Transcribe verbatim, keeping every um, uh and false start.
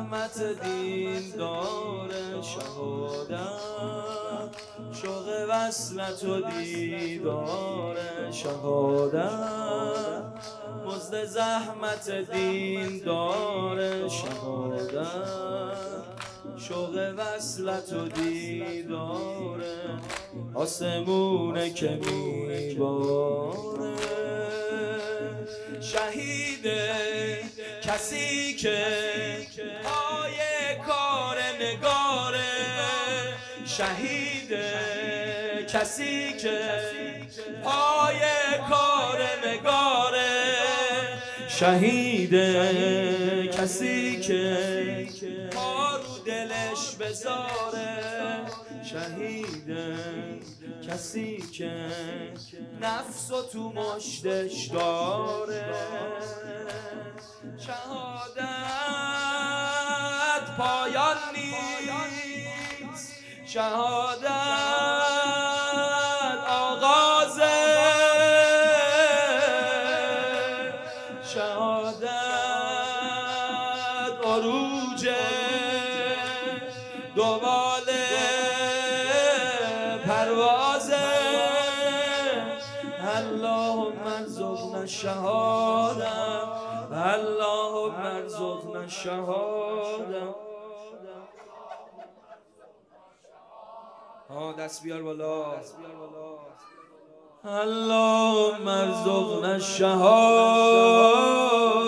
زحمت دین دار شهادت، شوق وصلت و دیدار شهادت، مزد زحمت دین دار شهادت، شوق وصلت و دیدار آسمونه که میباره. شهیده کسی که پای کار نگاره، شهیده کسی که پای کار نگاره، شهیده کسی که پا رو دلش بذاره، شهیده کسی که نفس و تو مشتش داره. شهادت پایان نیست، شهادت آغازه، شهادت عروجه، دوباره پروازه. اللهم ارزقنا الشهاده، اللهم ارزقنا الشهاده. ها دست بیار بالا. اللهم ارزقنا الشهاده.